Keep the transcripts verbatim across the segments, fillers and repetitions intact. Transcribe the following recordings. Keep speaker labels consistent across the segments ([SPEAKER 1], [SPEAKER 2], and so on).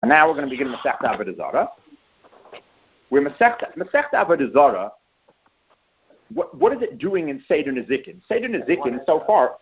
[SPEAKER 1] And now we're going to begin Masechta Avodah Zarah. We're Masechta Masechta Avodah Zarah. What what is it doing in Seder Nezikin? Seder Nezikin so far.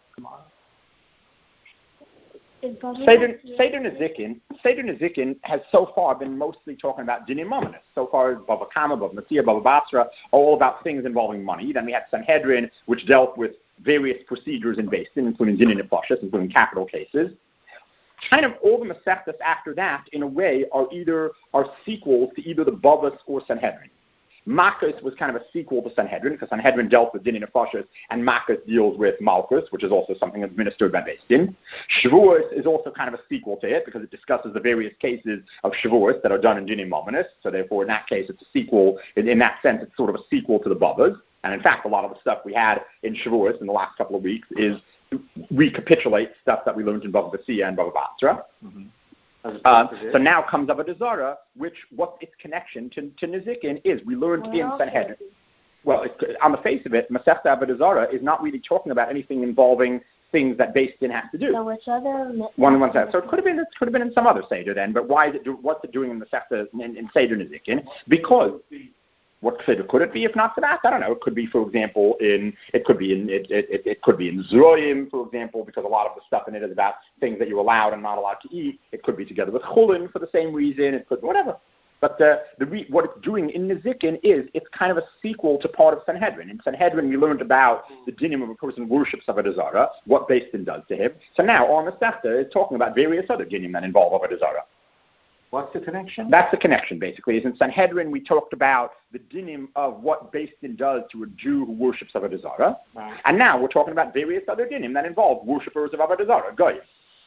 [SPEAKER 1] Seder, Seder Nezikin, Seder Nezikin has so far been mostly talking about Dinim Mominus. So far, Bava Kama, Bava Metzia, Bava Basra, all about things involving money. Then we had Sanhedrin, which dealt with various procedures in Beis Din, including Dinim Nefashos, including capital cases. Kind of all the Masechtas after that, in a way, are either are sequels to either the Bavas or Sanhedrin. Makos was kind of a sequel to Sanhedrin, because Sanhedrin dealt with Dinim Nefashos, and Makos deals with Malchus, which is also something administered by Beis Din. Shavuos is also kind of a sequel to it, because it discusses the various cases of Shavuos that are done in Dinim Mominus. So therefore, in that case, it's a sequel. In, in that sense, it's sort of a sequel to the Bavas. And in fact, a lot of the stuff we had in Shavuos in the last couple of weeks is recapitulate stuff that we learned in Bava Metzia and Bava Basra. Mm-hmm. Uh, so now comes Avodah Zarah, which what its connection to, to Nezikin is. We learned well, in Sanhedrin. Well, it, on the face of it, Masechta Avodah Zarah is not really talking about anything involving things that Beis Din has to do.
[SPEAKER 2] So which other?
[SPEAKER 1] One one So it could have been it could have been in some other Seder then, but why is it do, what's it doing in Masechta in, in Seder Nezikin? Because what Seder could it be if not for that? I don't know. It could be, for example, in it could be in it it, it could be in Zroim, for example, because a lot of the stuff in it is about things that you're allowed and not allowed to eat. It could be together with Chulin for the same reason. It could whatever. But the, the re, what it's doing in Nezikin is it's kind of a sequel to part of Sanhedrin. In Sanhedrin, we learned about the dinim of a person worships Avodah Zarah, what Beis Din does to him. So now, our Masechta is talking about various other dinim that involve Avodah Zarah.
[SPEAKER 3] What's the connection?
[SPEAKER 1] That's the connection, basically. Is in Sanhedrin, we talked about the dinim of what Beis Din does to a Jew who worships Avodah Zarah. Right. And now we're talking about various other dinim that involve worshippers of Avodah Zarah, Goyim.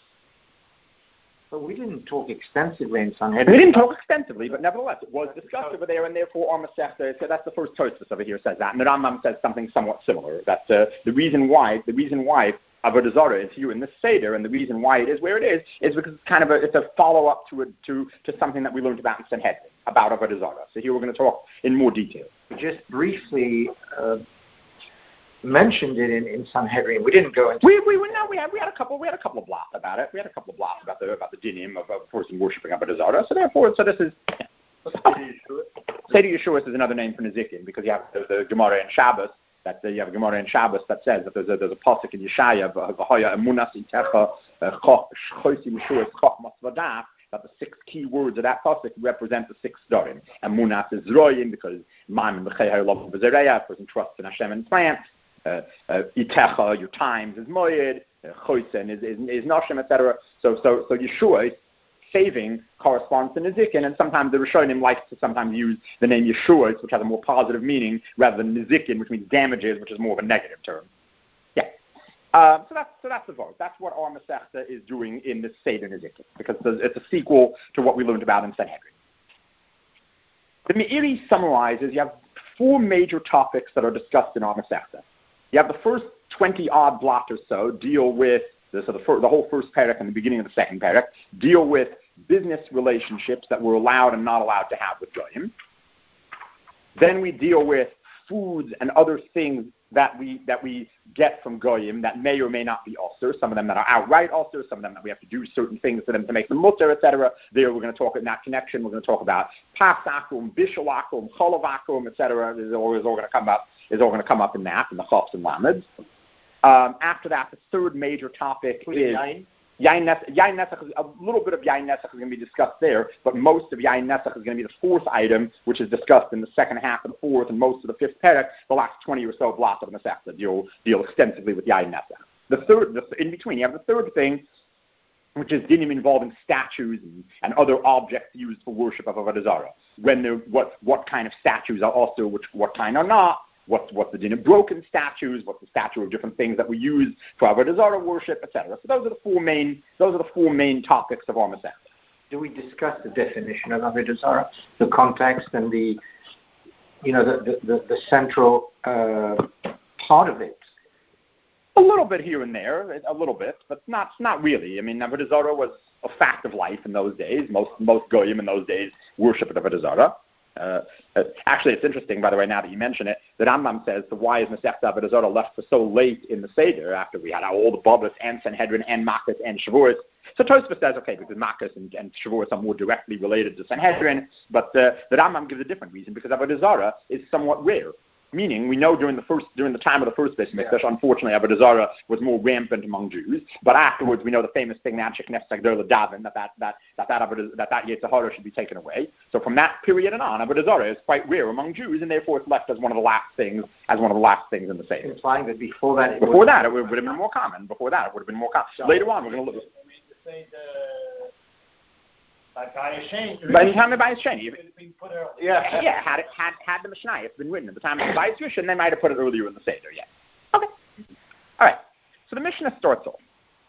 [SPEAKER 3] But we didn't talk extensively in Sanhedrin.
[SPEAKER 1] We didn't talk extensively, but nevertheless, it was discussed over there, and therefore our Masechta, so that's the first Tosfos over here says that. And the Rambam says something somewhat similar. That uh, the reason why, the reason why Avodah Zarah is here in this Seder, and the reason why it is where it is, is because it's kind of a, it's a follow-up to, a, to, to something that we learned about in Sanhedrin, about Avodah Zarah. So here we're going to talk in more detail.
[SPEAKER 3] We just briefly uh, mentioned it in, in Sanhedrin. We didn't go into.
[SPEAKER 1] We we no, we had we had a couple we had a couple of blots about it. We had a couple of blots about the about the dinim of a person worshiping Avodah Zarah. So therefore, so this is. Oh, Seder Yeshuas is another name for Nezikin, because you have the, the Gemara in Shabbos. That uh, you have a Gemara in Shabbos that says that there's a, there's a pasuk in Yeshaya, V'haya emunas itecha chosim shuas chochmas v'daf, that the six key words of that pasuk represent the six darim. Emunas is zroyim, because ma'am b'chei love v'zereya, a person trusts in Hashem and plants. Uh, uh, itecha, your times is moyed. Chosim is is, is nashim, et cetera. So so so Yeshua. Saving corresponds to Nezikin, and sometimes the Rishonim likes to sometimes use the name Yeshua, which has a more positive meaning, rather than Nezikin, which means damages, which is more of a negative term. Yeah. Uh, so that's so that's the vote. That's what our Masechta is doing in the Seder Nezikin, because it's a sequel to what we learned about in Sanhedrin. The Meiri summarizes, you have four major topics that are discussed in our Masechta. You have the first twenty-odd blot or so deal with, so the, first, the whole first parak and the beginning of the second parak deal with business relationships that we're allowed and not allowed to have with Goyim. Then we deal with foods and other things that we that we get from Goyim that may or may not be ulcer, some of them that are outright ulcer, some of them that we have to do certain things to them to make them mutter, et cetera. There we're going to talk in that connection, we're going to talk about pas akum, bishul akum, cholav akum, et cetera. Is all, is all going to come up, is all going to come up in that, in the Chofs and Lameds. Um, after that, the third major topic is Yain Nesach. A little bit of Yain Nesach is going to be discussed there, but most of Yain Nesach is going to be the fourth item, which is discussed in the second half of the fourth and most of the fifth parak. The last twenty or so blocks of the Masechta deal deal extensively with Yain Nesach. The third, the, in between, you have the third thing, which is dinim involving statues and, and other objects used for worship of Avodah Zarah. When what what kind of statues are also, which what kind are not. What's, what's the din of broken statues? What's the statue of different things that we use for Avodah Zarah worship, et cetera. So those are the four main. Those are the four main topics of our Masechta.
[SPEAKER 3] Do we discuss the definition of Avodah Zarah, the context, and the, you know, the the, the, the central uh, part of it?
[SPEAKER 1] A little bit here and there, a little bit, but not not really. I mean, Avodah Zarah was a fact of life in those days. Most most goyim in those days worshiped Avodah Zarah. Uh, uh, actually, it's interesting, by the way, now that you mention it, that Rambam says, so why is Masechta Avodah Zarah left for so late in the Seder, after we had all the Babas and Sanhedrin and Makos and Shavuos? So Tosfos says, okay, because Makkas and, and Shavuos are more directly related to Sanhedrin, but uh, the Rambam gives a different reason, because Avodah Zarah is somewhat rare. Meaning, we know during the first, during the time of the first Beis Mikdash, yeah. unfortunately, Avodah Zarah was more rampant among Jews. But afterwards, we know the famous thing, that that that that that that that that Yetzer Hara should be taken away. So from that period and on, Avodah Zarah is quite rare among Jews, and therefore it's left as one of the last things, as one of the last things in the Seder.
[SPEAKER 3] Implying that before that, it
[SPEAKER 1] before that, it would, would have been more common. Before that, it would have been more common. So later on, we're going to look.
[SPEAKER 2] Like Bayesheni.
[SPEAKER 1] By the time of Bayesheni,
[SPEAKER 2] yeah,
[SPEAKER 1] yeah, had it had had the Mishnah, it's been written at the time of the Bayis Rishon, they might have put it earlier in the Seder. Yeah. Okay. All right. So the Mishnah starts off.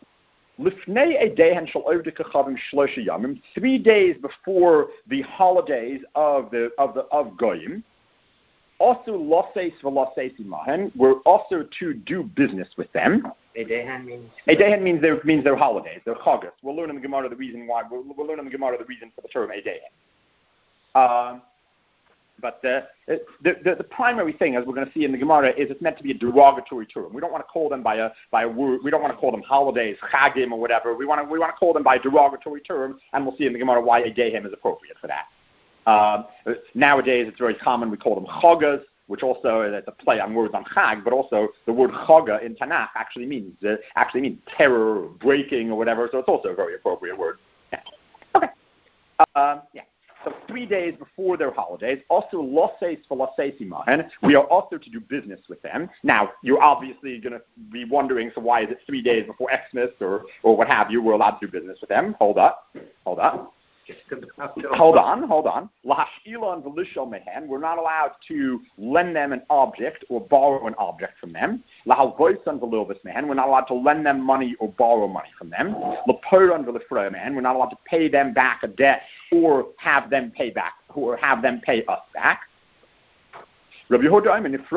[SPEAKER 1] Lifnei Edehen Shel Ovdei Kachavim Shlosha Yamim. Three days before the holidays of the of the of Goyim. Also, Loseis v'Loseis Imahen. We're also to do business with them.
[SPEAKER 3] Edehen means
[SPEAKER 1] Edehen means their means their holidays, their chagas. We'll learn in the Gemara the reason why. We'll, we'll learn in the Gemara the reason for the term Edehen. Um, but the, the the the primary thing, as we're going to see in the Gemara, is it's meant to be a derogatory term. We don't want to call them by a by a word. We don't want to call them holidays, chagim or whatever. We want to we want to call them by a derogatory term, and we'll see in the Gemara why Edehen is appropriate for that. Um, nowadays, it's very common. We call them chagas, which also is a play on words on chag, but also the word chaga in Tanakh actually means uh, actually means terror, or breaking, or whatever. So it's also a very appropriate word. Yeah. Okay. Um, yeah. So three days before their holidays, also loseis for loseis imahen, we are also to do business with them. Now, you're obviously going to be wondering, so why is it three days before Xmas or or what have you? We're allowed to do business with them. Hold up. Hold up. Hold on, hold on. Lahashila and velishal mehen. We're not allowed to lend them an object or borrow an object from them. Lahalvoisan and velilvis mehen. We're not allowed to lend them money or borrow money from them. Laporan velifroy mehen. We're not allowed to pay them back a debt or have them pay back or have them pay us back. Rabbi Yehuda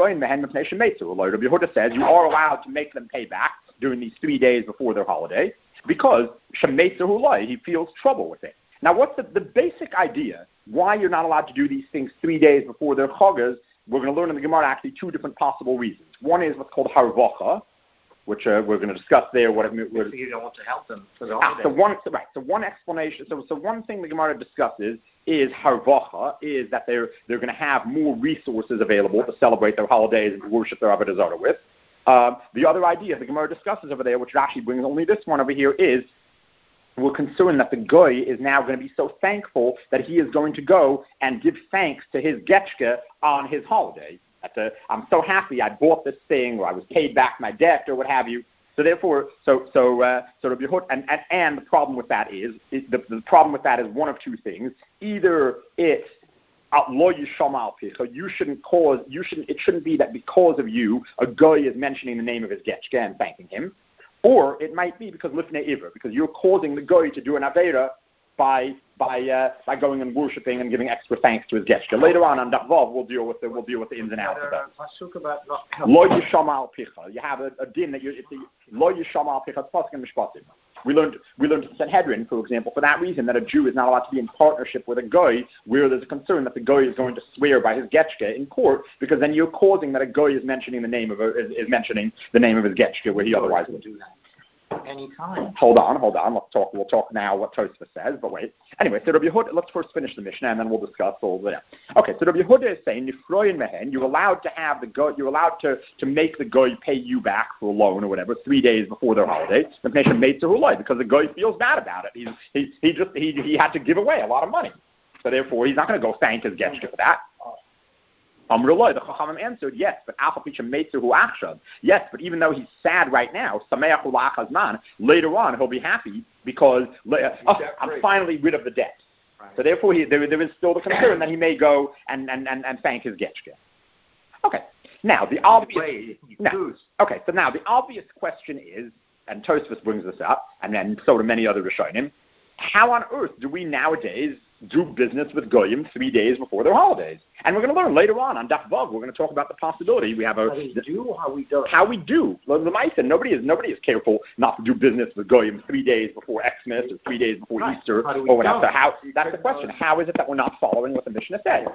[SPEAKER 1] Rabbi Yehuda says you are allowed to make them pay back during these three days before their holiday because he feels trouble with it. Now, what's the, the basic idea why you're not allowed to do these things three days before their chagas? We're going to learn in the Gemara actually two different possible reasons. One is what's called harvacha, which uh, we're going to discuss there. What it, what
[SPEAKER 3] you don't want to help them for the
[SPEAKER 1] holidays. So one, so, right. So one explanation. So, so one thing the Gemara discusses is harvacha, is that they're they're going to have more resources available to celebrate their holidays and to worship their Avodah Zarah with. Uh, the other idea the Gemara discusses over there, which actually brings only this one over here, is we're concerned that the goy is now going to be so thankful that he is going to go and give thanks to his getchka on his holiday. That, uh, I'm so happy I bought this thing, or I was paid back my debt, or what have you. So therefore, so so uh, so Rabbi Yehuda, and, and and the problem with that is, is the, the problem with that is one of two things. Either it's lo yishama al picha, you shouldn't cause, you shouldn't, it shouldn't be that because of you a goy is mentioning the name of his getchka and thanking him. Or it might be because lifnei iver, because you're causing the goy to do an avera by by uh, by going and worshiping and giving extra thanks to his getchka. Later on on Dachvav, we'll deal with the we'll deal with the ins and outs of that. Lo yishama al picha. You have a, a din that you it's a lo yishama al picha pasuk and mishpatim. We learned we learned in Sanhedrin, for example, for that reason that a Jew is not allowed to be in partnership with a goy where there's a concern that the goy is going to swear by his getchka in court, because then you're causing that a goy is mentioning the name of a, is, is mentioning the name of his getchka where he otherwise would do that.
[SPEAKER 3] Anytime.
[SPEAKER 1] Hold on, hold on. Let's talk. We'll talk now what Tosfos says. But wait. Anyway, so Rabbi Yehuda. Let's first finish the Mishnah, and then we'll discuss all that. Okay. So Rabbi Yehuda is saying, Nifroyin mehen. You're allowed to have the goy. You're allowed to, to make the goy pay you back for a loan or whatever three days before their holiday. The nation made to hulai because the goy feels bad about it. He's, he he just he he had to give away a lot of money, so therefore he's not going to go thank his getchka for that. Amrullah, the Chachamim answered, yes, but yes, but even though he's sad right now, later on he'll be happy because oh, I'm finally rid of the debt. Right. So therefore, he, there, there is still the concern that he may go and, and, and, and thank his getchka. Okay, now the obvious. Now, okay, so now the obvious question is, and Tosfos brings this up, and then so do many other Rishonim. How on earth do we nowadays do business with goyim three days before their holidays? And we're going to learn later on on Daf Vav. We're going to talk about the possibility. We have a
[SPEAKER 3] how we do, how we don't.
[SPEAKER 1] How we do. The Maisa, nobody is nobody is careful not to do business with goyim three days before Xmas or three days before
[SPEAKER 3] right.
[SPEAKER 1] Easter or whatever. So how? That's the question. How is it that we're not following what the Mishnah says?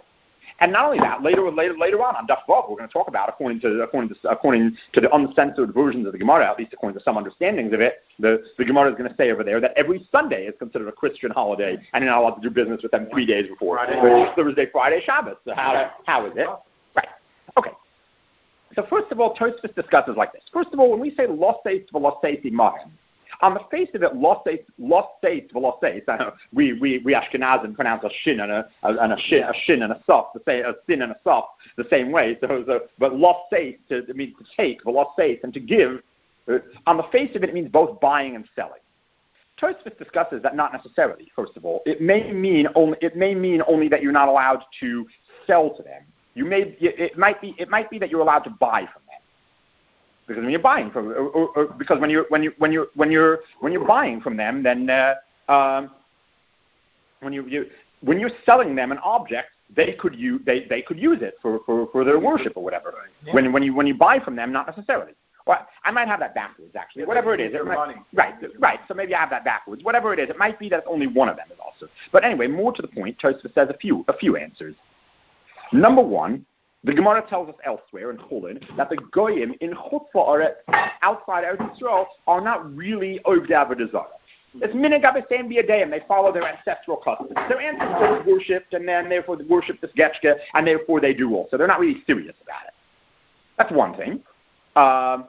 [SPEAKER 1] And not only that, later later later on on Daf Vav, we're going to talk about according to according to according to the uncensored versions of the Gemara, at least according to some understandings of it, the, the Gemara is going to say over there that every Sunday is considered a Christian holiday, and you're not allowed to do business with them three days before. Friday. Thursday, Friday, Shabbos. So how how is it? Right. Okay. So first of all, Tosfos discusses like this. First of all, when we say loseis v'loseis imahem, on the face of it, loseis, loseis v'loseis, I know, we, we, we Ashkenazim pronounce a shin and a, a, and a shin, a shin and a sof, the same, a sin and a sof the same way. So, so but loseis, to, it means to take, v'loseis, and to give, uh, on the face of it, it means both buying and selling. Tosfos discusses that not necessarily, first of all. It may mean only, it may mean only that you're not allowed to sell to them. You may, it might be, it might be that you're allowed to buy from them, because when you're buying from, or, or, or because when you're when you when you're when you're when you're buying from them, then uh, um, when you, you when you're selling them an object, they could use they, they could use it for, for, for their worship or whatever. Yeah. When when you when you buy from them, not necessarily. Well, I might have that backwards actually. Yeah, whatever it is, it might, right, right. So maybe I have that backwards. Whatever it is, it might be that it's only one of them is also. But anyway, more to the point, Tosfos says a few a few answers. Number one, the Gemara tells us elsewhere in Chulin that the Goyim in Chutz La'aretz, outside Eretz Yisrael, are not really Ovdei Avodah Zarah. It's Minhag Abisayim B'Yadayim. They follow their ancestral customs. Their ancestors worshipped, and then therefore they worship this Getchke, and therefore they do also. They're not really serious about it. That's one thing. Um,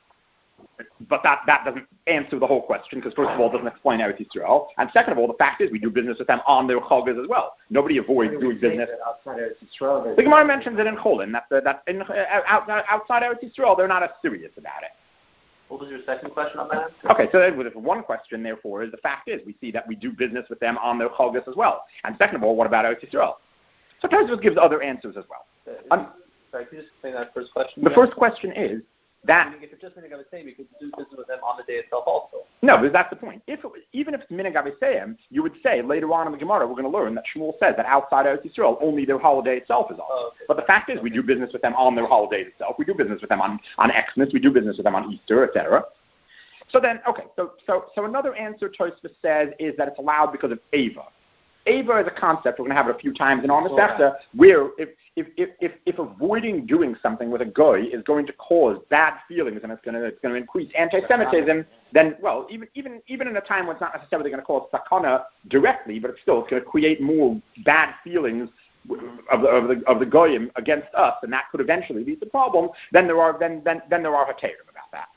[SPEAKER 1] but that, that doesn't answer the whole question, because first of all, it doesn't explain Eretz Yisrael, and second of all, the fact is we do business with them on their chagas as well. Nobody avoids doing business.
[SPEAKER 3] Outside Eretz Yisrael, the
[SPEAKER 1] Gemara mentions it in Cholin, that, that in, uh, out, outside Eretz Yisrael, they're not as serious about it.
[SPEAKER 4] What was your second question on that?
[SPEAKER 1] Okay, so then with one question, therefore, is the fact is we see that we do business with them on their chagas as well. And second of all, what about Eretz Yisrael? So Tosfos gives other answers as well.
[SPEAKER 4] Uh, um, sorry, can you just explain that first question?
[SPEAKER 1] The first question is, that,
[SPEAKER 4] if it's just Minhag Abisayim, you could do business with them on the day itself also.
[SPEAKER 1] No, because that's the point. If it, even if it's Minhag Abisayim, you would say later on in the Gemara, we're going to learn that Shmuel says that outside Eretz Yisrael, only their holiday itself is also. Oh, okay. But the fact is, okay. we do business with them on their holiday itself. We do business with them on, on Xmas. We do business with them on Easter, et cetera. So then, okay, so, so, so another answer Tosfos says is that it's allowed because of Ava. Ava is a concept, we're going to have it a few times in our Masechta, where if, if, if, if, if avoiding doing something with a goy is going to cause bad feelings and it's going to, it's going to increase anti-Semitism, then, well, even, even, even in a time when it's not necessarily going to cause sakana directly, but it's still it's going to create more bad feelings of the, of the, of the goyim against us, and that could eventually lead to problems, then there are, then, then, then there are hatayrim about that.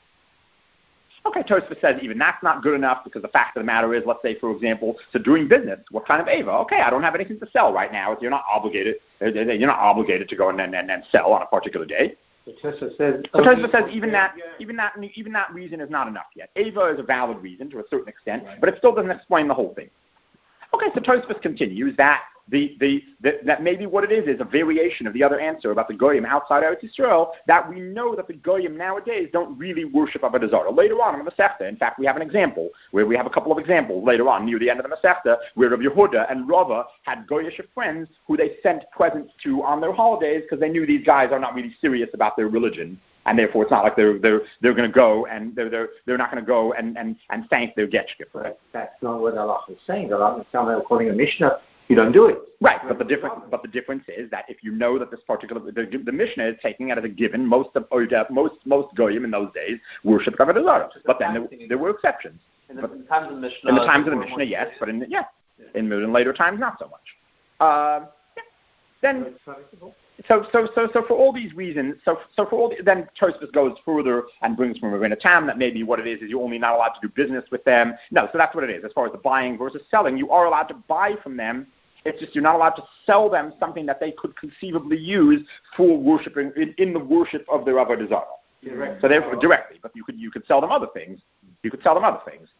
[SPEAKER 1] Okay, Tosfos says even that's not good enough, because the fact of the matter is, let's say, for example, so doing business, what kind of Ava? Okay, I don't have anything to sell right now. You're not obligated. You're not obligated to go and and, and sell on a particular day.
[SPEAKER 3] Tosfos says,
[SPEAKER 1] so Tosfos says even that, even that, even that reason is not enough yet. Ava is a valid reason to a certain extent, right. But it still doesn't explain the whole thing. Okay, so Tosfos continues that the, the, the that maybe what it is is a variation of the other answer about the goyim outside Eretz Yisrael, that we know that the goyim nowadays don't really worship Avodah Zarah. Later on in the Masechta, in fact, we have an example where we have a couple of examples later on near the end of the Masechta where Rabbi Yehuda and Rava had goyish friends who they sent presents to on their holidays because they knew these guys are not really serious about their religion. And therefore, it's not like they're they're they're going to go and they're they're they're not going to go and, and, and thank their getchke for it.
[SPEAKER 3] That's not what Allah is saying. Allah is calling a Mishnah. You don't do it.
[SPEAKER 1] Right, but the difference, but the difference is that if you know that this particular, the, the Mishnah is taking it as a given. Most of most most goyim in those days worshipped Avodah Zarah, but then there, there were exceptions.
[SPEAKER 4] In the, in the times of the Mishnah,
[SPEAKER 1] in the times of the Mishnah, yes, but in the, yeah, in, in later times, not so much. Uh, yeah. Then, so so so so for all these reasons, so so for all the, then Tosfos goes further and brings from Ravina Tam that maybe what it is is you're only not allowed to do business with them. No, so that's what it is. As far as the buying versus selling, you are allowed to buy from them. It's just you're not allowed to sell them something that they could conceivably use for worshiping in, in the worship of their Avodah Zarah. Directly. So therefore, directly, but you could you could sell them other things. You could sell them other things.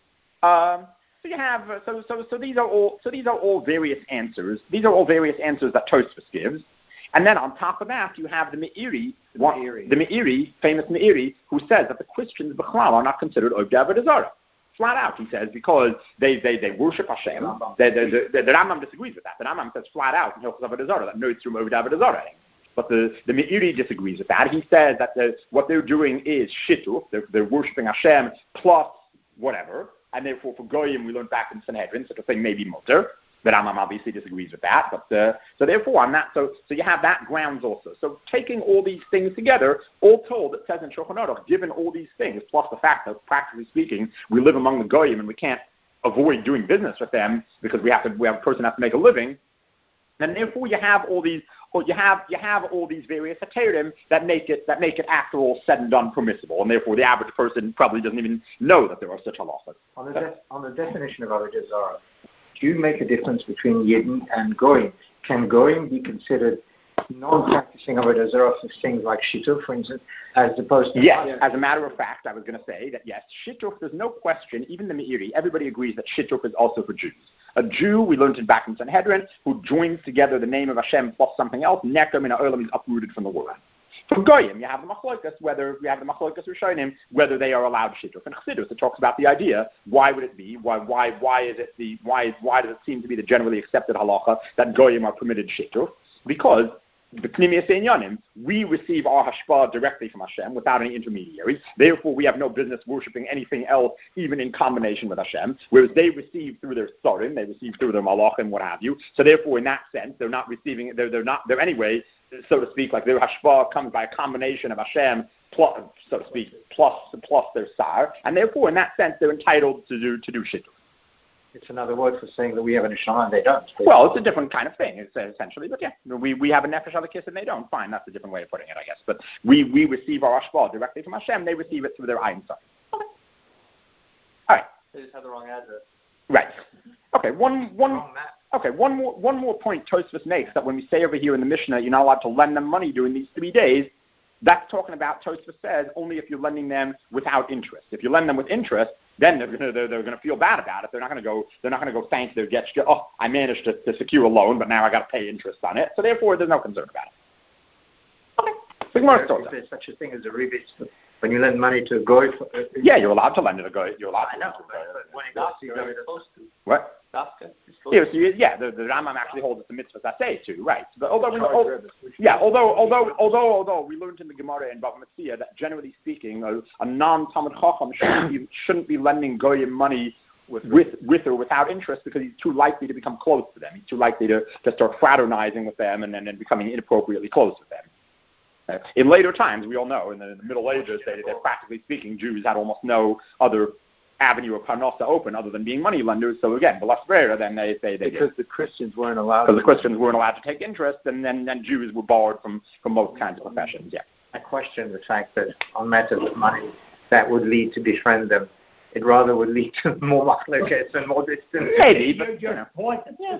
[SPEAKER 1] Um, so you have uh, so so so these are all so these are all various answers. These are all various answers that Tosfos gives, and then on top of that you have the Meiri, the Meiri, the Meiri famous Meiri, who says that the Christians B'chlal are not considered Ovdei Avodah Zarah. Flat out, he says, because they, they, they worship Hashem. They, they, they, the, the Rambam disagrees with that. The Rambam says flat out in Hilchos Avodah Zarah that no Yitzrum Ovdei Avodah Zarah. But the, the Meiri disagrees with that. He says that the, what they're doing is shituf. They're, they're worshiping Hashem plus whatever. And therefore, for Goyim, we learned back in Sanhedrin, such a thing may be mutter. The Rambam obviously disagrees with that, but uh, so therefore on that, so so you have that grounds also. So taking all these things together, all told, it says in Shulchan Aruch, given all these things, plus the fact that practically speaking, we live among the goyim and we can't avoid doing business with them because we have to, we have a person has to make a living. And therefore, you have all these, or you have you have all these various heterim that make it that make it after all said and done permissible, and therefore the average person probably doesn't even know that there are such halachas.
[SPEAKER 3] On the de- on the definition of avodah zarah, do you make a difference between yidden and goyim? Can goyim be considered non-practicing avodah zarah for things like shituf, for instance, as opposed to
[SPEAKER 1] yes? As a matter of fact, I was going to say that yes, shituf. There's no question. Even the Meiri, everybody agrees that shituf is also for Jews. A Jew, we learned it back in Sanhedrin, who joins together the name of Hashem plus something else, Nekem in Olam is uprooted from the world. For Goyim, you have the Machlokas, whether we have the Machlokas Rishonim, whether they are allowed shituf. And Chassidus, it talks about the idea, why would it be, why why why is it the why why does it seem to be the generally accepted halacha that Goyim are permitted shituf? Because the Pnimiyas Einyanim, we receive our hashpah directly from Hashem without any intermediaries. Therefore, we have no business worshiping anything else, even in combination with Hashem. Whereas they receive through their tzarim, they receive through their malachim, what have you. So therefore, in that sense, they're not receiving. They're they're not. They're anyway, so to speak, like their hashpah comes by a combination of Hashem plus, so to speak, plus plus their sar, and therefore, in that sense, they're entitled to do to do shituf.
[SPEAKER 3] It's another word for saying that we have a neshama and they don't.
[SPEAKER 1] Well, it's a different kind of thing, it's, uh, essentially. But yeah, we, we have a nefesh alakis and they don't. Fine, that's a different way of putting it, I guess. But we, we receive our ashpah directly from Hashem. They receive it through their ayin side. Okay. All right.
[SPEAKER 4] They just have the wrong address.
[SPEAKER 1] Right. Okay. One one. Okay. One more one more point Tosfos makes, that when we say over here in the Mishnah, you're not allowed to lend them money during these three days. That's talking about, Tosfos says, only if you're lending them without interest. If you lend them with interest, then they're going to they're, they're going to feel bad about it. They're not going to go they're not going to go thank their getchka. Oh, I managed to, to secure a loan, but now I got to pay interest on it. So therefore, there's no concern about it. Okay. So
[SPEAKER 3] There, is there such a thing as a rebate when you lend money to a goy? For, uh,
[SPEAKER 1] yeah, you're allowed to lend it to a goy. You're allowed.
[SPEAKER 3] I know,
[SPEAKER 1] to
[SPEAKER 3] but, but when it
[SPEAKER 4] That's
[SPEAKER 3] goes to
[SPEAKER 4] you're
[SPEAKER 3] goy,
[SPEAKER 4] supposed to.
[SPEAKER 1] What?
[SPEAKER 4] Yeah,
[SPEAKER 1] so you, yeah, the, the Rambam actually holds it to mitzvah say too, right? But although we, oh, yeah, although although although although we learned in the Gemara and Bava Metzia that generally speaking, a, a non-Talmud Chacham shouldn't be, shouldn't be lending goyim money with, with with or without interest, because he's too likely to become close to them. He's too likely to, to start fraternizing with them and then and becoming inappropriately close with them. Uh, in later times, we all know, in the, in the Middle Ages, they, they, practically speaking, Jews had almost no other avenue of parnasa open other than being money lenders. So again, the less rare, then they say they
[SPEAKER 3] because
[SPEAKER 1] did.
[SPEAKER 3] the Christians weren't allowed.
[SPEAKER 1] Because the Christians weren't allowed to take interest, and then then Jews were barred from, from most kinds of professions. Yeah.
[SPEAKER 3] I question the fact that on matters of money, that would lead to befriend them. It rather would lead to more machlokas and more distance.
[SPEAKER 1] Maybe, but you know.
[SPEAKER 2] Yeah.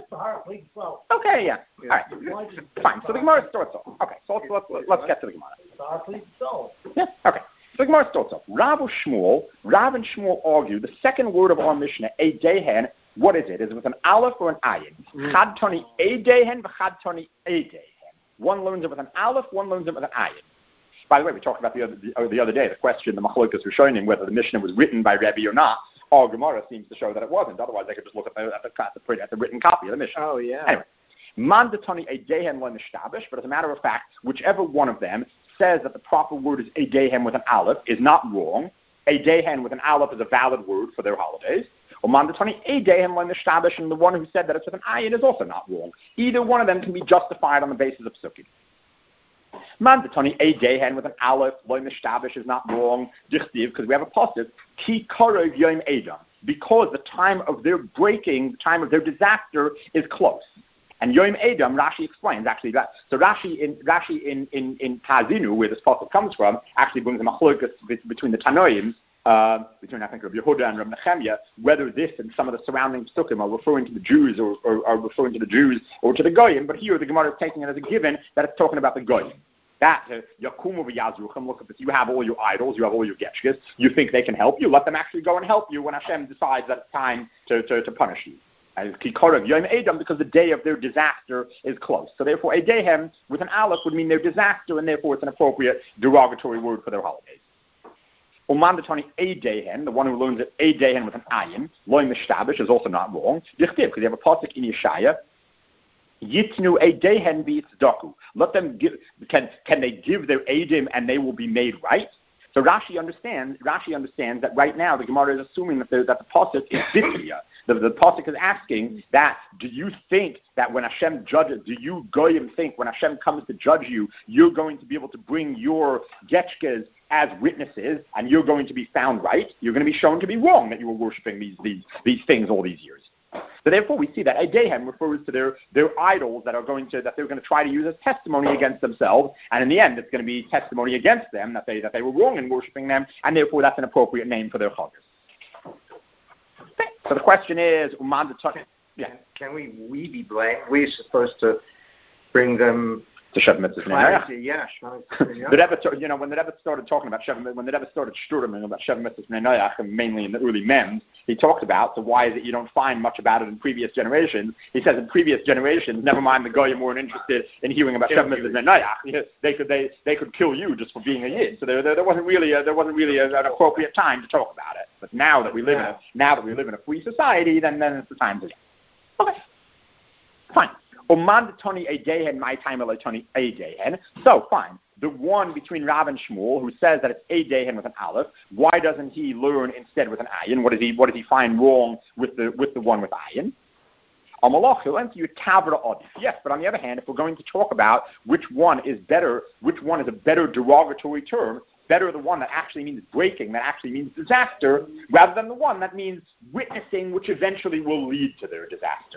[SPEAKER 1] Okay, yeah. All right. Fine. So the Gemara starts off. Okay, so let's let's, let's get to the Gemara. Yeah. Okay. So the Gemara starts off. Rav and Shmuel, Rav and Shmuel argue the second word of our Mishnah, a dehen. What is it? Is it with an aleph or an ayin? Chad toni a dehen, v'chad toni a dehen. One learns it with an aleph, one learns it with an ayin. By the way, we talked about the other the, the other day the question the Machlokas were showing him whether the Mishnah was written by Rebbe or not. Our Gemara seems to show that it wasn't. Otherwise, they could just look at the at the, at the, at the written copy of the Mishnah.
[SPEAKER 3] Oh yeah.
[SPEAKER 1] Anyway, mandatoni a dehen lo nishtabish, but as a matter of fact, whichever one of them says that the proper word is a dehen with an aleph is not wrong. A dehen with an aleph is a valid word for their holidays. Or mandatoni a dehen lo nishtabish, and the one who said that it's with an ayin is also not wrong. Either one of them can be justified on the basis of psukim. Mandatoni a dehen with an aleph lo nishtabish is not wrong. Dichtiv, because we have a pasuk ki karov yom edom, because the time of their breaking, the time of their disaster is close. And Yom Edom, Rashi explains actually that. So Rashi in Rashi in in in Hazinu, where this pasuk comes from, actually brings a machlokas between the Tanoim, uh, between I think Rabbi Yehuda and Rabbi Nechemia, whether this and some of the surrounding psukim are referring to the Jews or, or are referring to the Jews or to the Goyim. But here the Gemara is taking it as a given that it's talking about the Goyim. That Yakumu v'Yazruchem, look at this. You have all your idols, you have all your getchkas. You think they can help you? Let them actually go and help you when Hashem decides that it's time to to, to punish you. And Kikorav Yom Edom, because the day of their disaster is close. So therefore, a dehem with an aleph would mean their disaster, and therefore it's an appropriate derogatory word for their holidays. Umandatoni a dehen, the one who learns it a dehen with an ayin, loy mishtabish is also not wrong. Dichtiv, because you have a pasuk in Yeshaya. Yitnu a dehen v'yitzdaku. Let them give. Can can they give their edim and they will be made right? So Rashi understands. Rashi understands that right now the Gemara is assuming that the, that the pasuk is Bithya. The, the pasuk is asking that. Do you think that when Hashem judges, do you goyim think when Hashem comes to judge you, you're going to be able to bring your getchkas as witnesses, and you're going to be found right? You're going to be shown to be wrong that you were worshiping these these these things all these years. So therefore, we see that Eidehem refers to their, their idols that are going to that they're going to try to use as testimony against themselves, and in the end, it's going to be testimony against them that they that they were wrong in worshiping them, and therefore that's an appropriate name for their chagas. Okay. So the question is, yeah.
[SPEAKER 3] Can we we be blamed? We're supposed to bring them
[SPEAKER 1] to Shev Mitzvahs.
[SPEAKER 3] Yeah,
[SPEAKER 1] the Rebbe, you know, when the Rebbe started talking about Shev, when the Rebbe started sturming about Shev Mitzvahs Noach, mainly in the early Mems, he talked about, so why is it you don't find much about it in previous generations? He says in previous generations, never mind the Goyim weren't interested in hearing about Shev Mitzvahs Noach. They could they they could kill you just for being a Yid. So there there, there wasn't really a, there wasn't really a, an appropriate time to talk about it. But now that we live yeah. in a now that we live in a free society, then then it's the time to. Okay, fine. Umandatoni Eidehen, my time Elatoni Eidehen. So fine. The one between Rav and Shmuel who says that it's Eidehen with an Aleph, why doesn't he learn instead with an Ayin? What does he what does he find wrong with the with the one with Ayin? Amalach, he'll answer you Tavra Odif. Yes, but on the other hand, if we're going to talk about which one is better, which one is a better derogatory term, better the one that actually means breaking, that actually means disaster, rather than the one that means witnessing, which eventually will lead to their disaster.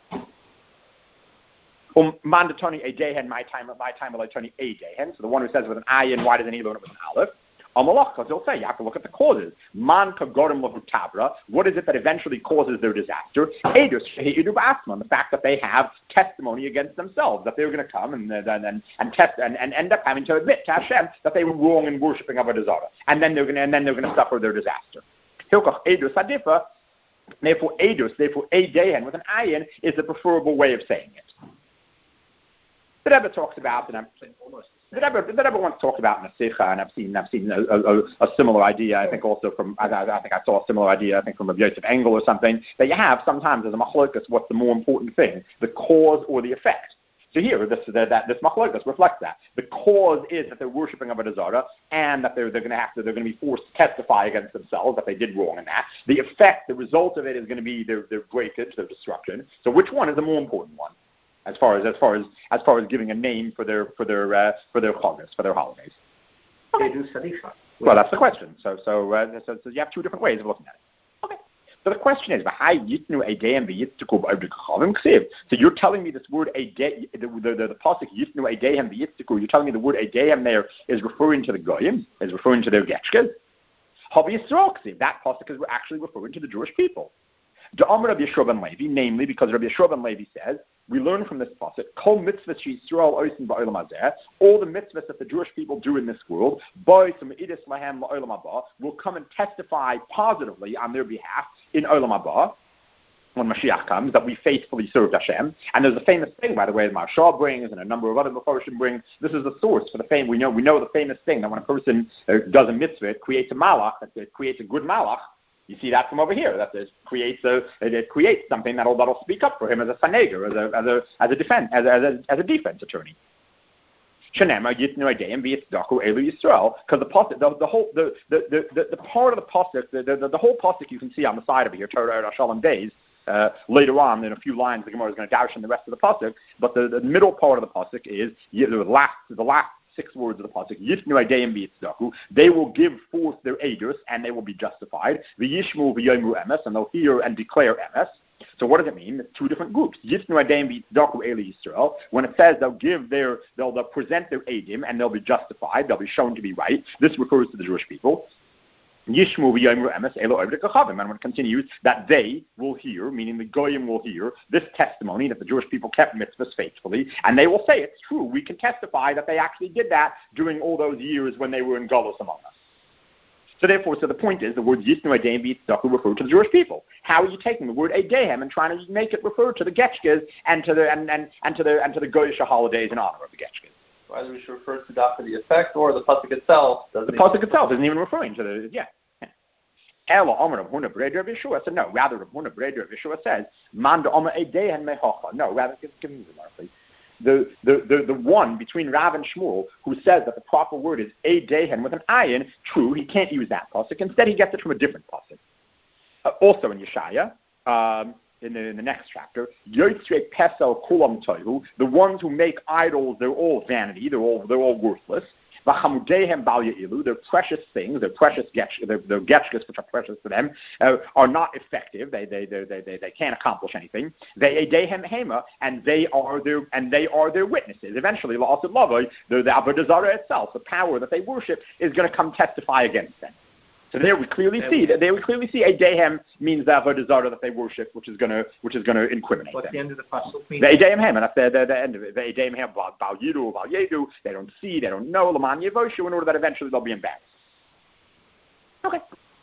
[SPEAKER 1] Um, mandatoni Eidehen, my time, my time, Elatoni Eidehen. So the one who says with an ayin, why doesn't he learn it with an aleph? Amalach, because he'll say you have to look at the causes. Man kagorim lahu tabra. What is it that eventually causes their disaster? Edus shehidu b'asman. The fact that they have testimony against themselves, that they're going to come and and and test and, and end up having to admit to Hashem that they were wrong in worshiping Avodah Zarah, and then they're going to and then they're going to suffer their disaster. Hilkach edus hadifa. Therefore, edus, therefore, Eidehen with an ayin is the preferable way of saying it. The Rebbe talks about, and I'm almost the Rebbe, the Rebbe once talked about in a Sikha, and I've seen, I've seen a, a, a similar idea. I think also from, I, I think I saw a similar idea. I think from a Yosef Engel or something that you have sometimes as a machlokas. What's the more important thing, the cause or the effect? So here, this that, that this machlokas reflects that the cause is that they're worshiping Avodah Zarah, and that they're they're going to have to they're going to be forced to testify against themselves that they did wrong in that. The effect, the result of it is going to be their their breakage, their destruction. So which one is the more important one? As far as as far as as far as giving a name for their for their uh, for their chagas, for their holidays. Okay. Well, that's the question. So so, uh, so so you have two different ways of looking at it. Okay. So the question is, so you're telling me this word eideh, the the the, the pasuk yitnu eidehem v'yitztiku. You're telling me the word eidehem there is referring to the goyim, is referring to their getchkas. That pasuk is actually referring to the Jewish people. Rabbi Yeshua ben Levi, namely because Rabbi Yeshua ben Levi says, we learn from this pasuk, Kol mitzvahs sheYisrael oisin ba'olam hazeh, all the mitzvahs that the Jewish people do in this world, boy some idis lahem la'olam haba, will come and testify positively on their behalf in olam haba, when Mashiach comes, that we faithfully served Hashem. And there's a famous thing, by the way, that Maharsha brings and a number of other Mefarshim bring. This is the source for the fame. We know we know the famous thing that when a person uh, does a mitzvah, it creates a malach, it creates a good malach. You see that from over here. That it creates a it creates something that'll that'll speak up for him as a saneger, as a as a as a defense as a, as a, as a defense attorney. Shenema yitnu adayim v'yitzdaku elu Yisrael, because the pasuk, the, the whole the, the, the, the part of the pasuk, the, the, the whole pasuk you can see on the side of here, Torah Shalom Days. Uh, later on, in a few lines, the Gemara is going to dash in the rest of the pasuk. But the, the middle part of the pasuk is the last the last. Six words of the pasuk. Yitnu adayim v'yitzdaku. They will give forth their edus and they will be justified. V'yishmu v'yomru emes, and they'll hear and declare emes. So what does it mean? It's two different groups. Yitnu adayim v'yitzdaku eli Yisrael. When it says they'll give their, they'll, they'll present their edim and they'll be justified. They'll be shown to be right. This refers to the Jewish people. Yishmu v'yomru emes elo ovdei kachavim, and when it continues, that they will hear, meaning the goyim will hear, this testimony that the Jewish people kept mitzvahs faithfully, and they will say it's true. We can testify that they actually did that during all those years when they were in Galus among us. So therefore, so the point is, the word Yitnu Adayim V'Yitzdaku refer to the Jewish people. How are you taking the word Eidehem and trying to make it refer to the Getchkas and to the and, and, and to the and to the Goyish holidays in honor of the Getchkas?
[SPEAKER 4] Whether we should refer to that for the effect or the pasuk itself.
[SPEAKER 1] The pasuk itself isn't even referring to the, yeah. Ela Omer of Huna Breder Yeshua said, no, rather Rav Huna Breder Yeshua says, Man de Omer Eidehen Mehocha. No, rather, give, give me the mark, please. the, the, the, the one between Rav and Shmuel who says that the proper word is Eidehen with an ayin, true, he can't use that pasuk. Instead, he gets it from a different pasuk. Uh, also in Yeshaya, um, in, the, in the next chapter, Yotzrei Pesel Kulam Tohu, the ones who make idols, they're all vanity, they're all they're all worthless. V'chamudehem bal ya'ilu, their precious things, their precious getch, their, their getchkas, which are precious to them, uh, are not effective. They they, they they they they can't accomplish anything. They edehem hema, and they are their and they are their witnesses. Eventually, la'asud lavoi, the the avodah zarah itself, the power that they worship, is going to come testify against them. So there we clearly and see that they we clearly see edehem means the avodah zarah that they worship, which is going to which is going to incriminate
[SPEAKER 3] What's
[SPEAKER 1] them.
[SPEAKER 3] the end of the pasuk?
[SPEAKER 1] The edehem hem, and that's the, the, the end of it. The edehem hem bal yidu bal yedu. They don't see, they don't know laman yevoshu, in order that eventually they'll be embarrassed. Okay.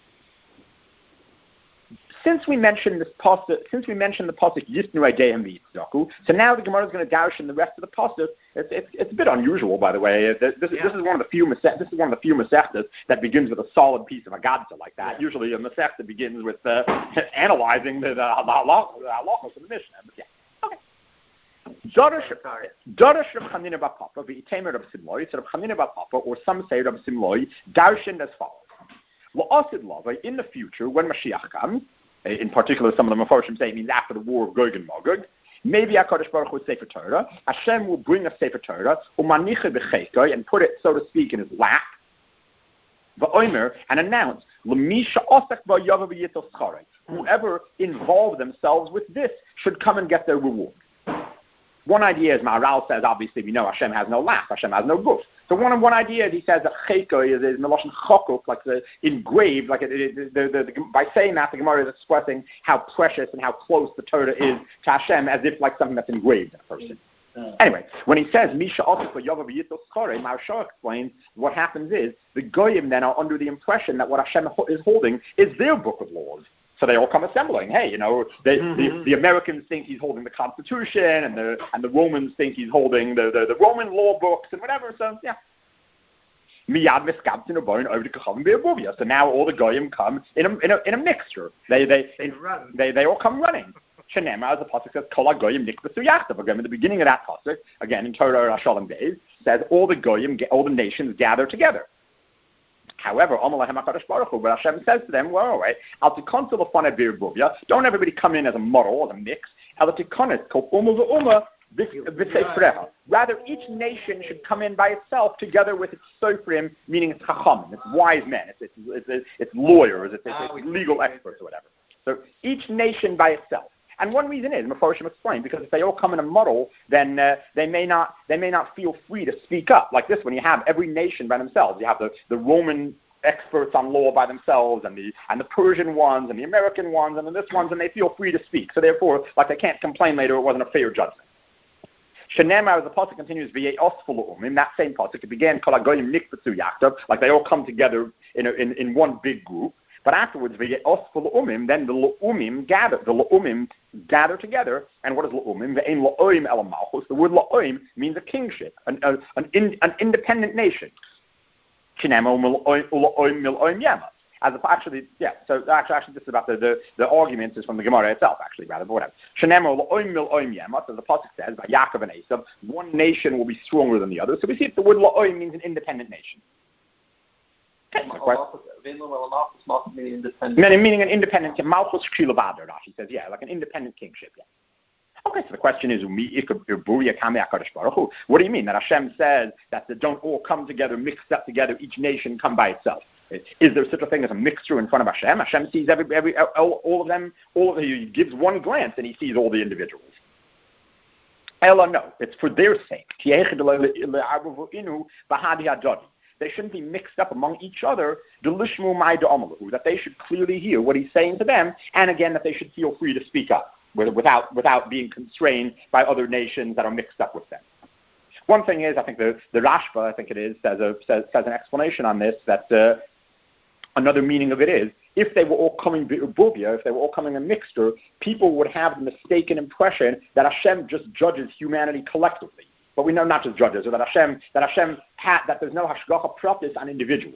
[SPEAKER 1] Since we mentioned this pasuk, since we mentioned the pasuk yisnu edehem v'yitzdaku, so now the Gemara is going to douche in the rest of the pasuk. It's, it's, it's a bit unusual, by the way. This, this, yeah. this is one of the few Masech, this is one of the few Masechtas that begins with a solid piece of Agadza like that. Yeah. Usually a Masechta begins with uh, analyzing the the halachos of the Mishnah. But yeah, okay. Darash Reb Chanina bar Papa v'itemer Reb Simloi. So Reb Chanina bar Papa, or some say Reb Simloi, darshened as follows: La'asid lava, in the future when Mashiach comes. In particular, some of the Mefarshim say it means after the war of Gog and Magog. Maybe HaKadosh Baruch Hu Sefer Torah. Hashem will bring a Sefer Torah, umaniche b'cheikoi, and put it, so to speak, in his lap, v'omer, and announce, l'misha osak v'yava v'yitos charei. Whoever involved themselves with this should come and get their reward. One idea is, Maharal says, obviously we know Hashem has no lap, Hashem has no goof. So one one idea is he says that cheikoi is, is meloshin chokuk, like the engraved, like it, it, the, the, the, by saying that the Gemara is expressing how precious and how close the Torah is to Hashem, as if like something that's engraved in a person. Uh, anyway, when he says Misha Osif Yava B'Yitos Chorei, Maharal explains what happens is the goyim then are under the impression that what Hashem is holding is their book of laws. So they all come assembling. Hey, you know, they, mm-hmm. the, the Americans think he's holding the Constitution, and the and the Romans think he's holding the, the, the Roman law books and whatever. So yeah. Miyad miskabtin uboin over the kachavim be'abuvia. So now all the goyim come in a in a, in a mixture. They they they,
[SPEAKER 3] run.
[SPEAKER 1] they they all come running. Shenema, as the pasuk says, kol hagoyim nikbasu yachdav. Again, at the beginning of that pasuk, again in Torah Shalom days, says all the goyim, all the nations gather together. However, what Hashem says to them, well, all right, don't everybody come in as a model, as a mix. Rather, each nation should come in by itself together with its sofrim, meaning its chachamim, its wise men, its, its, its, its lawyers, its, its, its legal experts or whatever. So each nation by itself. And one reason is, Mefarshim explained, because if they all come in a model, then uh, they may not they may not feel free to speak up. Like this one, you have every nation by themselves. You have the, the Roman experts on law by themselves, and the and the Persian ones, and the American ones, and the this ones, and they feel free to speak. So therefore, like they can't complain later, it wasn't a fair judgment. Shenemar, as the pasuk continues, v'yei osful umim, that same pasuk, it began, kol hagoyim nikbetzu yachdav, like they all come together in, a, in, in one big group. But afterwards, v'yei osful umim, then the l'umim gather, the l'umim gather together. And what is l'umim? V'ein l'oim el malchus. The word l'oim means a kingship, an, a, an, in, an independent nation. Shenema l'oim mil'oim yema. As a, actually, yeah. So actually, actually, this is about the, the, the argument is from the Gemara itself, actually, rather, but whatever. Shenema l'oim mil'oim yema. So the pasuk says by Yaakov and Esav, one nation will be stronger than the other. So we see that the word l'oim means an independent nation. Okay. Meaning, meaning an independent, Malchus Shkilavadar, Rashi says, yeah, like an independent kingship, yeah. Okay, so the question is, what do you mean? That Hashem says that they don't all come together, mixed up together, each nation come by itself. Is there such a thing as a mixture in front of Hashem? Hashem sees every, every all, all of them, all of them, he gives one glance and he sees all the individuals. Ella, no, it's for their sake. They shouldn't be mixed up among each other, that they should clearly hear what he's saying to them, and again, that they should feel free to speak up without without being constrained by other nations that are mixed up with them. One thing is, I think the, the Rashba, I think it is, says, a, says, says an explanation on this, that uh, another meaning of it is, if they were all coming b'ubuvia, if they were all coming in a mixture, people would have the mistaken impression that Hashem just judges humanity collectively. But we know not just judges, or that Hashem that Hashem ha, that there's no hashgacha pratis on individuals.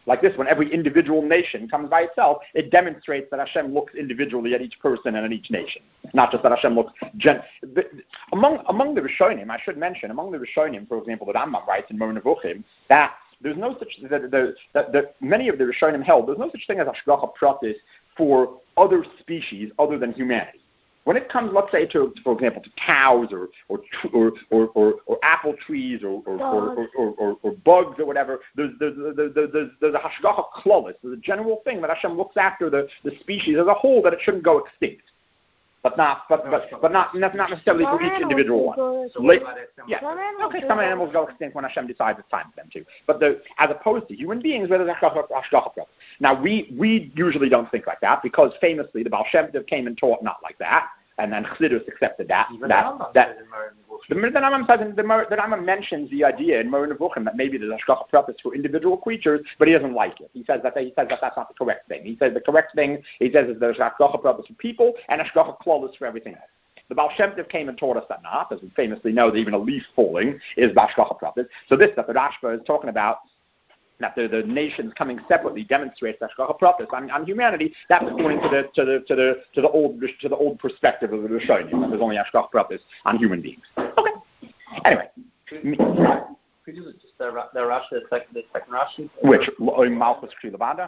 [SPEAKER 1] like this, when every individual nation comes by itself, it demonstrates that Hashem looks individually at each person and at each nation. Not just that Hashem looks gen- among among the Rishonim. I should mention among the Rishonim, for example, the Rambam writes in Moreh Nevuchim that there's no such that the, that the many of the Rishonim held there's no such thing as Hashgacha Pratis for other species other than humanity. When it comes, let's say, to, for example, to cows or or or or, or, or apple trees or or, or, or, or or bugs or whatever, there's there's there's, there's, there's a hashgacha klalis. There's a general thing that Hashem looks after the, the species as a whole, that it shouldn't go extinct, but not but but, but not not necessarily for each individual one.
[SPEAKER 3] So what about it?
[SPEAKER 1] Yeah, okay, some animals go extinct when Hashem decides it's time for them to. But the, as opposed to human beings, where there's a hashgacha pratis. Now we we usually don't think like that because famously the Baal Shem Tov came and taught not like that. And then Chassidus accepted that.
[SPEAKER 3] Even
[SPEAKER 1] that,
[SPEAKER 3] the
[SPEAKER 1] that
[SPEAKER 3] the
[SPEAKER 1] the Rambam says in the the Rambam mentions the idea in Moreh Nevuchim that maybe there's a hashgacha pratis for individual creatures, but he doesn't like it. He says that he says that that's not the correct thing. He says the correct thing he says is there's hashgacha pratis for people and hashgacha klalis for everything else. The Baal Shem Tov came and taught us that not, as we famously know that even a leaf falling is hashgacha pratis. So this that the Rashba is talking about, that the, the nations coming separately demonstrates hashgacha pratis on, on humanity. That's according to the to the to the to the old to the old perspective of the Rishonim. That there's only hashgacha pratis on human beings. Okay. Anyway,
[SPEAKER 4] could, could you just the the Rashi the second the second Rashi?
[SPEAKER 1] Which Malchus Kri Levada?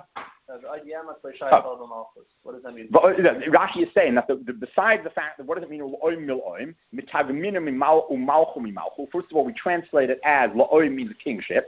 [SPEAKER 4] What does that mean?
[SPEAKER 1] But, uh, Rashi is saying that the, the, besides the fact that what does it mean? First of all, we translate it as la'oim means kingship.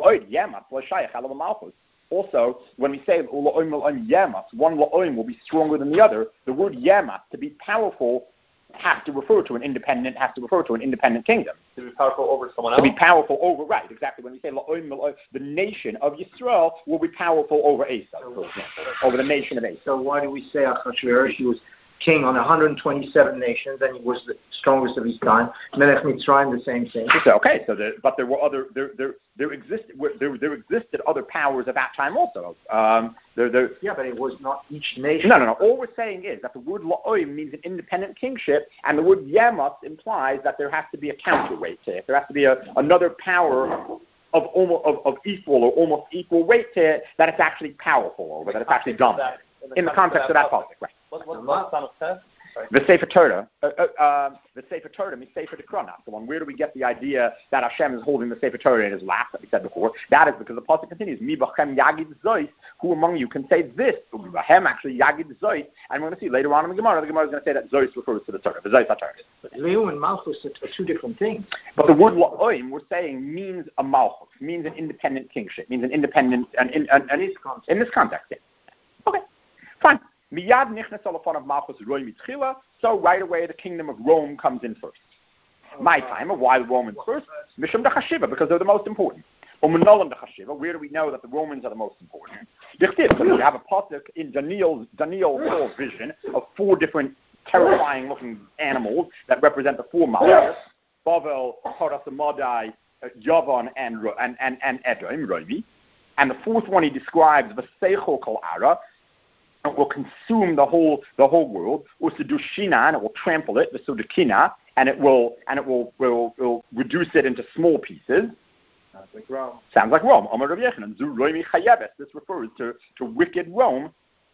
[SPEAKER 1] Also, when we say la'oim la'oim yemas, one la'oim will be stronger than the other. The word yemas, to be powerful, has to refer to an independent, has to refer to an independent kingdom.
[SPEAKER 4] To be powerful over someone else?
[SPEAKER 1] To be powerful over, right, exactly. When we say la'oim la'oim, the nation of Yisrael will be powerful over Esau, for example, over the nation of Esau.
[SPEAKER 3] So why do we say Achashverosh, he was king on one hundred twenty-seven nations, and he was the strongest of his time? Melech Mitzrayim, the same thing.
[SPEAKER 1] So, okay, so the, but there were other there there there existed there there existed other powers at that time also. Um, there, there,
[SPEAKER 3] yeah, but it was not each nation.
[SPEAKER 1] No, no, no. All we're saying is that the word la'oim means an independent kingship, and the word yemas implies that there has to be a counterweight to it. There has to be a, another power of almost of, of equal or almost equal weight to it, that it's actually powerful over, that it's actually dominant. In the context of that topic, right?
[SPEAKER 4] What, what, what son of Tess?
[SPEAKER 1] The Sefer Torah, uh, uh, uh, the Sefer Torah means Sefer Dekronah. The one, where do we get the idea that Hashem is holding the Sefer Torah in his lap, that we said before? That is because the pasuk continues, Mi b'chem yagid zois, who among you can say this? B'chem actually yagid zois, and we're going to see later on in the Gemara, the Gemara is going to say that zois refers to the Torah, the zois HaTorah.
[SPEAKER 3] But Leu and Malchus are two different things.
[SPEAKER 1] But the word la'oim, we're saying, means a Malchus, means an independent kingship, means an independent, an, an, an, an, in this context, yeah. Okay, fine. Miyad nichnas alafon of Malchus Roi mitchila. So right away the kingdom of Rome comes in first. My time of why the Romans first? Mishum dechashiva, because they're the most important. U'menolam dechashiva. Where do we know that the Romans are the most important? Dichtiv. So you have a pasuk in Daniel's Daniel's vision of four different terrifying-looking animals that represent the four Malachs: Bavel, Paras Madai, Yavan, and and and and Edom, Romi. And the fourth one he describes the Seichel Kol Ara. It will consume the whole the whole world. Usadushina, and it will trample it. Vesudukina, and it will and it will, will will reduce it into small pieces.
[SPEAKER 3] Sounds like Rome.
[SPEAKER 1] Sounds like Rome. Amar Rav Yechanan. Zu Romi Chayeves. This refers to, to wicked Rome.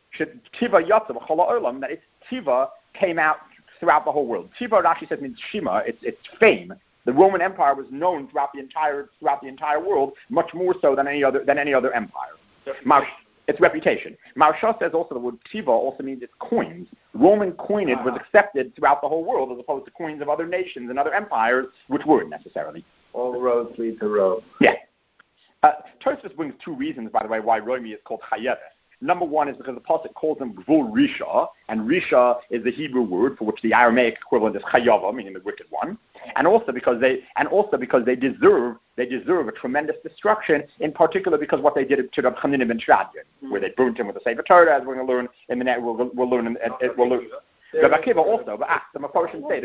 [SPEAKER 1] Tiva Yatzav Chala Olam. That its Tiva came out throughout the whole world. Tiva Rashi says means Shima. It's it's fame. The Roman Empire was known throughout the entire throughout the entire world, much more so than any other than any other empire. Mar- It's reputation. Maharsha says also the word tiva also means it's coins. Roman coinage was accepted throughout the whole world as opposed to coins of other nations and other empires, which weren't necessarily.
[SPEAKER 3] All roads lead to Rome.
[SPEAKER 1] Yeah. Uh, Tosfos brings two reasons, by the way, why Romi is called Chayeves. Number one is because the pasuk calls them Gvul Risha, and Risha is the Hebrew word for which the Aramaic equivalent is Chayava, meaning the wicked one, and also because they and also because they deserve they deserve a tremendous destruction, in particular because what they did to Rab Chanina ben Shradyan, mm-hmm. where they burnt him with the Sefer Torah, as we're going to learn in the next. We'll, we'll learn. In, uh, we'll learn. Rabbi Akiva also, but ah, the Mephoshim say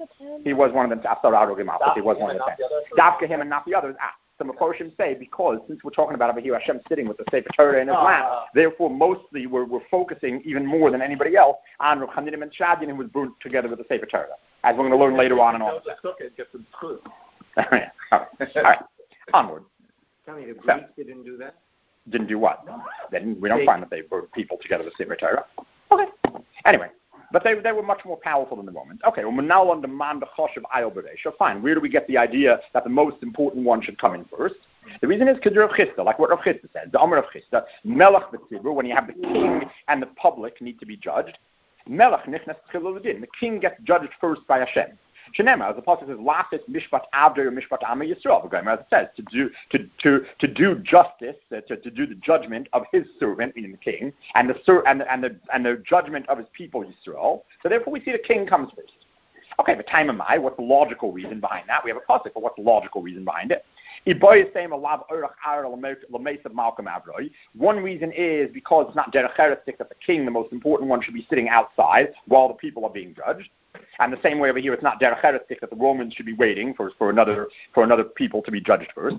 [SPEAKER 1] he was one of them. After he was one of the ten. Davka him and not the others. Ah. The Mephoshim say, because since we're talking about over here Hashem sitting with the Sefer Torah in his lap, uh, therefore mostly we're, we're focusing even more than anybody else on Rav Chanina ben Shradyan, who was burnt together with the Sefer Torah, as we're going to learn later on and all of that. All right, all right, onward.
[SPEAKER 3] Tell me, the Greeks
[SPEAKER 1] so,
[SPEAKER 3] didn't do that?
[SPEAKER 1] didn't do what? Then we don't find that they were people together with Sefer Torah. Okay. Anyway, but they they were much more powerful than the Romans. Okay, well, now on the man the chosh of Ayel Bereisha. Fine. Where do we get the idea that the most important one should come in first? The reason is because Rav Chisda, like what Rav Chisda said, the Amar of Chisda, Melech B'tzibur, when you have the king and the public need to be judged, Melech nichnas tchilul, the king gets judged first by Hashem. Shenema, as the pasuk says, Lasis mishpat avdei or mishpat Am Yisrael. As it says, to do to to to do justice, uh, to, to do the judgment of his servant, meaning the king, and the ser- and the, and the and the judgment of his people Yisrael. So therefore, we see the king comes first. Okay, but time am I? What's the logical reason behind that? We have a pasuk, but what's the logical reason behind it? One reason is because it's not derech eretz that the king, the most important one, should be sitting outside while the people are being judged. And the same way over here, it's not derech eretz that the Romans should be waiting for for another for another people to be judged first.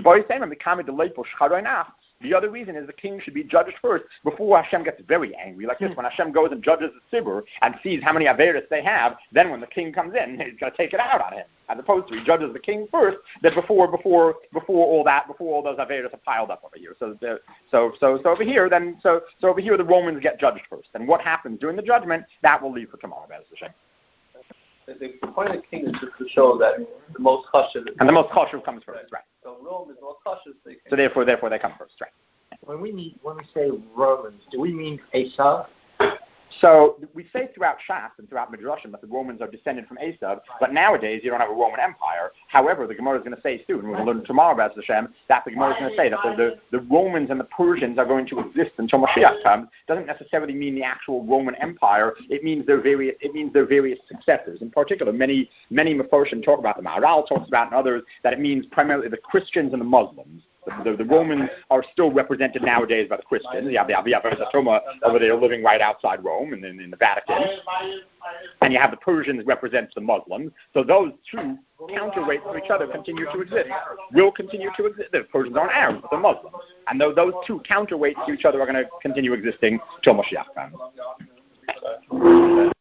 [SPEAKER 1] The other reason is the king should be judged first before Hashem gets very angry. Like this, when Hashem goes and judges the Tzibur and sees how many Averis they have, then when the king comes in, he's going to take it out on him. As opposed to he judges the king first, that before before before all that, before all those Averis are piled up over here. So the, so so so over here, then so so over here the Romans get judged first. And what happens during the judgment, that will leave for tomorrow, Be'ez Hashem.
[SPEAKER 4] The, the point of the king is just to show that the most cautious.
[SPEAKER 1] And the most cautious comes first, right?
[SPEAKER 4] So Rome is most cautious. They
[SPEAKER 1] so therefore, therefore they come first, right?
[SPEAKER 3] When we mean, when we say Romans, do we mean Esav?
[SPEAKER 1] So we say throughout Shas and throughout Midrashim that the Romans are descended from Esav, but nowadays you don't have a Roman Empire. However, the Gemara is going to say soon, we're going to learn tomorrow about Hashem, that the Gemara is going to say that the, the, the Romans and the Persians are going to exist until Mashiach comes. Doesn't necessarily mean the actual Roman Empire. It means their various it means their various successors. In particular, many many Mefarshim talk about them. Aral talks about and others that it means primarily the Christians and the Muslims. The, the, the Romans are still represented nowadays by the Christians. You have the Aviyah Versatoma over there living right outside Rome and in, in the Vatican. And you have the Persians represent the Muslims. So those two counterweights to each other continue to exist. Will continue to exist. The Persians aren't Arabs, but they're Muslims. And those, those two counterweights to each other are going to continue existing till Mashiach comes.